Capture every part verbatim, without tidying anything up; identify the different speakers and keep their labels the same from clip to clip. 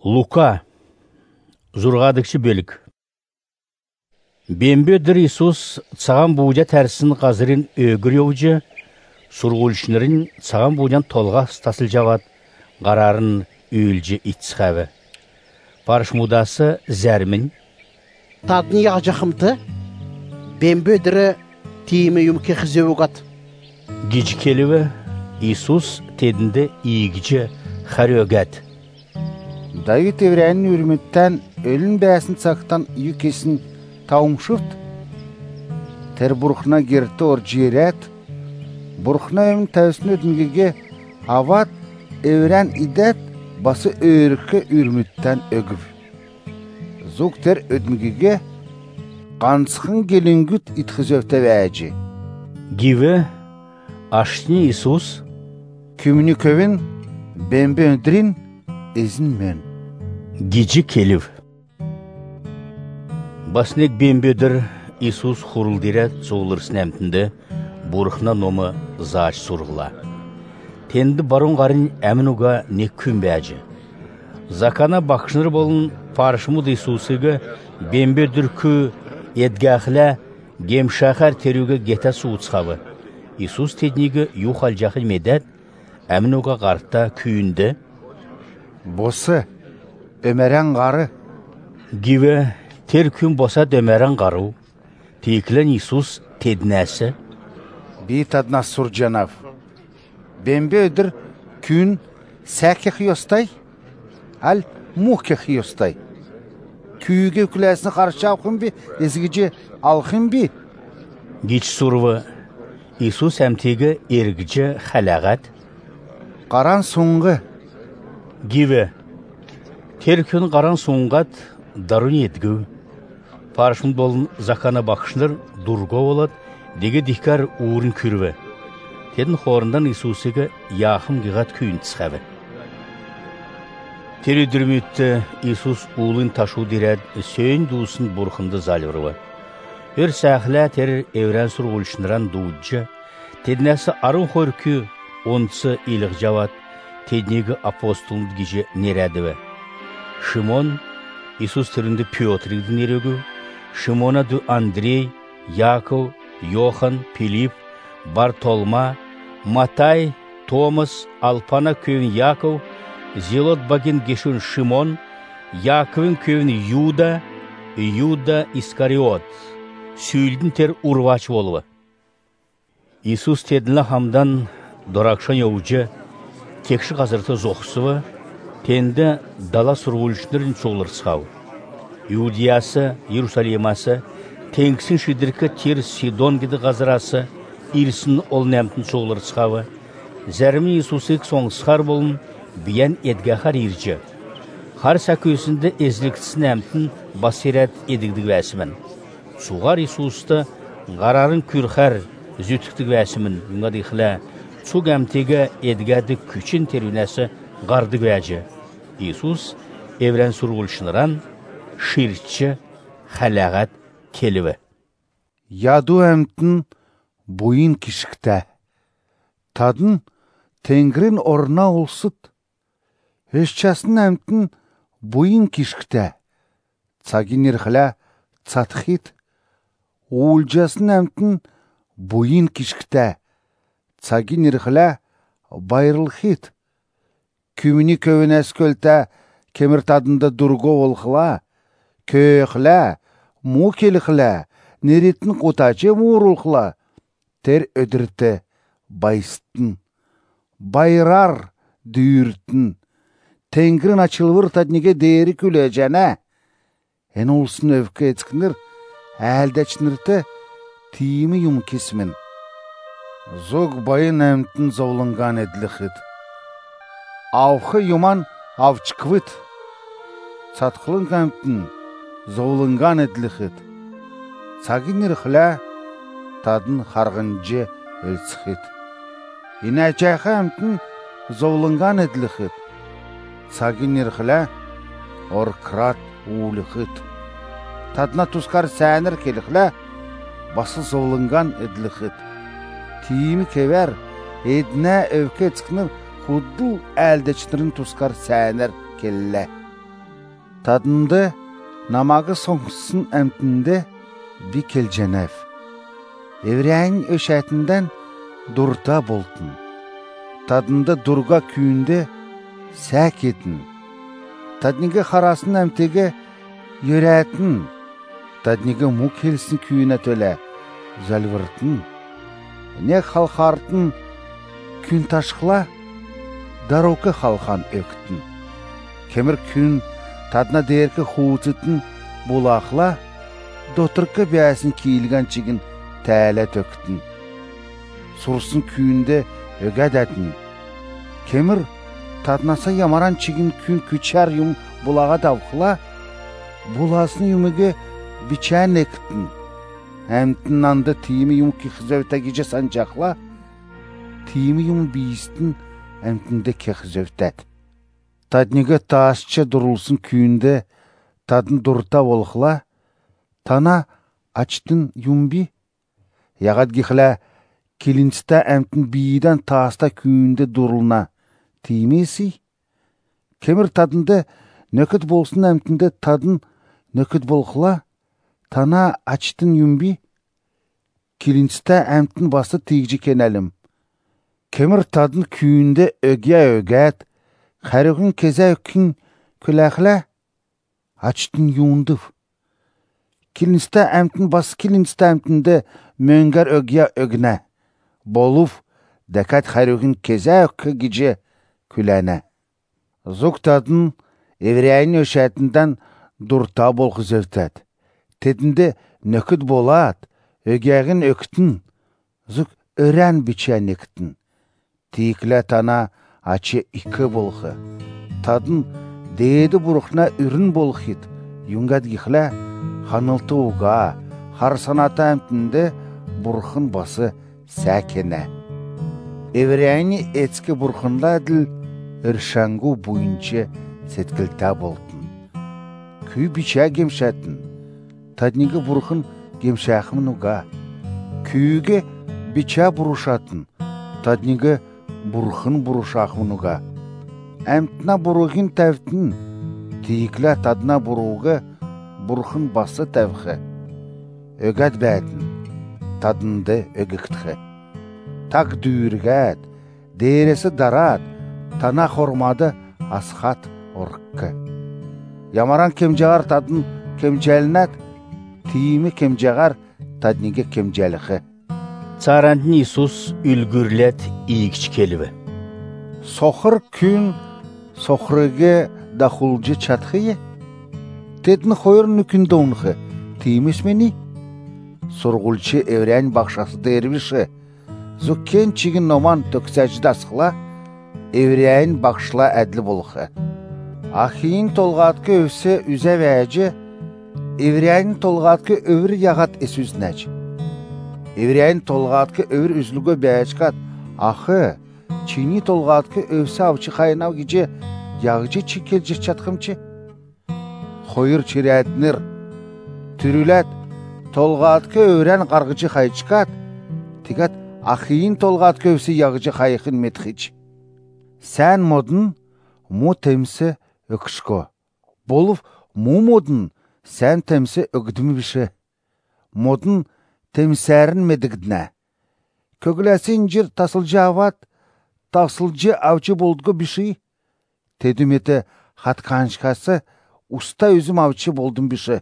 Speaker 1: Лука, зурғадықшы бөлік. Бембедір Иисус цаған бұғыда тәрсін қазырын өгір еуджі, сұрғылшынырын цаған бұғыдан толға стасыл жават, қарарын өлжі итсіғавы. Парышмудасы зәрмін.
Speaker 2: Тадын яғжақымты, бембедірі тиімі юмке қызы өғат.
Speaker 1: Гич келіві Иисус тедінді иігіжі қар өгәт.
Speaker 3: Дайы теврәнін үрметтен өлін бәсін сақтан үй кесін таумшыфт. Тер бұрқына керті ор жерет. Бұрқына өмін тәусін өдінгеге ават әврән идет басы өрікі үрметтен өгіп. Зук тер өдінгеге қансықын келінгіт итхізөфті вәжі.
Speaker 1: Гиві ашны Иисус
Speaker 3: күміні көвін бәмбе өндірін ezin men.
Speaker 1: Geci keliv. Basnek bembedir Isus huruldiret soğulursın emtinde burğına nomu zaç surğula. Tendi barun qarın əmin uğa ne kün bәжі. Zakana bakışınır bolun parışımud Isusiga bembedir kü edgahla gemşahar terüge geta suutsxavı. Isus tednigi yuxal medet əmin uğa qartta kүйünді.
Speaker 3: Босы, өмәрән қары.
Speaker 1: Гиве, тер күн боса дөмәрән қару. Тейкілін Иисус теднәсі.
Speaker 3: Бейт адна сұр жанав. Бембе өдір күн сәке қиостай, әл мұхке қиостай. Күйіге күләсіні қаршы алқын бе, ezgici алқын бе?
Speaker 1: Гич сұрвы, Иисус әмтегі ергіжі қәләғат.
Speaker 3: Қаран соңғы.
Speaker 1: Гиве, тер күн қаран соңғат дарун едгіу. Парышын болын закана бақшыныр дұрға олад, деге дихкар уырын күрві. Тедін хорындан Иисусыға яқым ғиғат күйін тісқавы. Тер өдірметті Иисус уылын ташу дирәд сөйін дұлысын бұрқынды залырывы. Өр сәқілі тер әврән сұрғылшыныран дұуджы, тедінәсі арын қоркі онысы илік жават, теднегі апостолын геже нерәдіві. Шимон, Иисус түрінді Петрігді нерегу, Шимона ду Андрей, Яков, Йохан, Пилип, Бартолма, Матай, Томас, Алпана көвін Яков, Зелот багин гешун Шимон, Яковын көвін Юда, Юда Искариот, сүйілдің тер урвач болуы. Иисус теділі хамдан доракшан еуджі, Кекші қазырты зоқсывы, тенді дала сұрғылшынырын соғылырсқау. Иудиясы, Иерусалимасы, теңкісін шидіркі тер Сидон кеді қазырасы, ирсін ол нәмтін соғылырсқауы. Зәрімі Иисусық соңысқар болын, биян едгахар иржі. Қар сәкөсінде ezliktісін әмтін басират едігдік вәсімін. Суғар Иисусты ғарарын күрхар зүтіктік вәсімін. Үңғады иқілі, Суг әмтегі едгәді күчин терінәсі ғарды бәжі. Иисус әврән сұрғылшыныран ширчі қәләғат келіві.
Speaker 3: Яду әмтін бұйын кішікті. Тадын тәңгірін орна олсыд. Өшчасын әмтін бұйын кішікті. Цагинер қыла цатхит. Уылжасын әмтін бұйын кішікті. Цагин ирхла байрыл хит. Күміні көвін әскөлті кемір тадында дұрго олқыла, көйіқла, му келіқла, неретін қотачы мұғырылқыла. Тер өдірті байыстын, байрар дүйіртін. Тәңгірін ачылвыр таднеге дейірі күлі жәна. Ән олсын өвкі әтскінір, әлдәчінірті тиімі юм кесімін. Зог байын әмтін зоулынған әділіқіт. Ауқы юман авчықвыт. Сатқылын әмтін зоулынған әділіқіт. Цагинер қыла тадын қарғынжы өлсіқіт. Инәчәқі әмтін зоулынған әділіқіт. Цагинер қыла оркрат уылықыт. Тадына тұскар сәнір келіқіла басы зоулынған әділіқіт. Тиімі кевер, edne övke çıkınır, huddul elde çıtırın tuskar sәнер келле. Tadındı namagı soңсын әмтінде bir keljenef. Evreğin öşetinden durta boltun. Tadında durga kүйінде сәк етін. Tadnige харасын әмтеге yöretin. Tadnige mu kelsin kүйіне төле залвыртын. Не халқартын күн ташқыла, дароқы халқан өктін. Кемір күн тадна деркі хуутытын булақла, дотырқы бәсін кейілген чигін тәлі төктін. Сурсын күйінде өгәдәтін. Кемір таднаса ямаран чигін күн күчар юм булаға давқыла, буласын юмыге бичән ектін. Әмтін анды тиімі юм кехізөвті кеже санжақла, тиімі юм бейістін әмтінде кехізөвтәд. Таднеге таасчы дұрылсын күйінде тадын дұрта болықла, тана ачтын юмби, яғад кехілі келінсті әмтін бейден тааста күйінде дұрылна тиімесі. Кемір тадынды нөкіт болсын әмтінде тадын нөкіт болықла, тана ачтын юмби, келінсті әмтін басы тегжі кенәлім. Кемір тадын күйінде өгия өгәт, қәрігін кезә өкін күләқілі, ачтын юындыв. Келінсті әмтін басы келінсті әмтінде мөңгер өгия өгіне, болув, дәкәт қәрігін кезә өкі геже күләне. Зұқ тадын евреяйын өшәтінден дұрта болқы зөвтәд. Тедінде нөкіт болат, өгәғін өктін, зұқ өрән бичән ектін. Тейкілі тана ачы икі болқы. Тадын дейді бұрықна үрін болқид, юңгад гіхлі қанылты уға, харсаната әмтінде бұрқын басы сәкене. Евреяйны әцкі бұрқынла әділ үршәңгу бұйынчы сеткілта болтын. Күй бичә кемшәтін. Тадниге бұрқын кемшәқымын уға. Күйіге бичә бұрушатын. Тадниге бұрқын бұрушақымын уға. Әмтіна бұрығын тәвтін. Тейіклі тадына бұрығы бұрқын басы тәвхі. Өгәд бәтін. Тадынды өгіктхі. Так дүйіргәд. Дейресі дарат. Тана хормады асхат орққы. Ямаран кемжағар тадын кемжәлінәт. Тиімі кемжағар тадниге кемжәліқі.
Speaker 1: Царандын Иисус үлгірлет иікч келіві.
Speaker 3: Соқыр күн соқырыге дақулжы чатқые. Тедін қойыр нүкінді ұнқы. Тиіміс мені? Сұрғылчы еврейн бақшасы дәрвіші. Зүккен чигін номан төксәжді асқыла. Еврейн бақшыла әділі болықы. Ахиин толғатқы өсе үзе вәжі. Еврейн толғатқы өвір яғат эсүзнәж. Еврейн толғатқы өвір үзлігі бәжкат. Ахы, чини толғатқы өсе авчы қайынау геже яғжы чикел жырчатқымчы. Қойыр чирәдінір. Түріләт толғатқы өврен қарғычы қайчкат. Тегат ахиин толғатқы өсе яғжы қайықын метхич. Сән модын му темсі өкшко. Болув му модын сән темсі өгдімі біші. Модын темсәрін медігдіне. Көгіләсін жыр тасылжы ават, тасылжы авчы болдғы біші. Тедіметі қатқаншқасы уста өзім авчы болдым біші.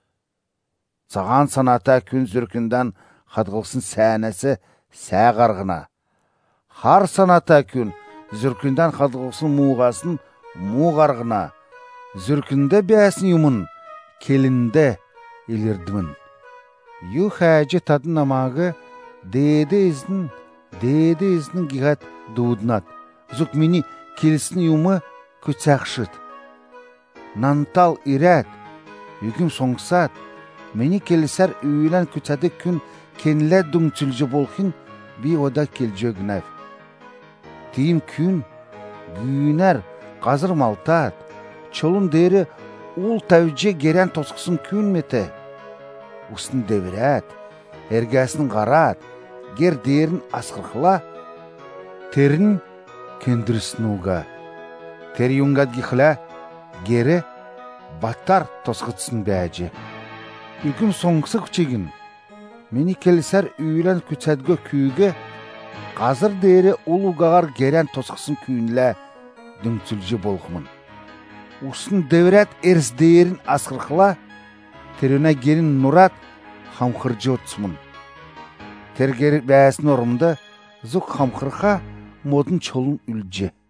Speaker 3: Саған саната күн зүркінден қатқылсын сәнәсі сәғарғына. Хар саната күн зүркінден қатқылсын муғасын муғарғына. Зүркінде бәсін юмын, келінде елірдімін. Ю хәжі тадын намағы дейді іздің, дейді іздің гигат дудынат. Зүк мені келісін юмы күтсәқшыд. Нантал ирәт, үгім соңсат, мені келісер үйілен күтсәді күн кенілі дүңчілжі болқын би ода келжі өгінәв. Тиім күн, гүйінер, қазыр малтат, чолын дері ул тәуже герен тосқысын күн меті. Усын девірәт, әргәсін ғарат, гер дерін асқырқыла, терін кендірісін уға. Тер юңгад гихла, гері баттар тосқытсын бәжі. Үкім соңғысы күчегін. Мені келісер үйлен күтсәдгі күйге, қазыр дейірі ұлуғағар керен тосқысын күйінлі дүңтүлжі болғымын. Усын дәурәт әріс дейірін асқырқыла, теріне герін нұрат хамқыржы отсымын. Тергері бәсін орымды, зұқ хамқырға модын чолын үлже.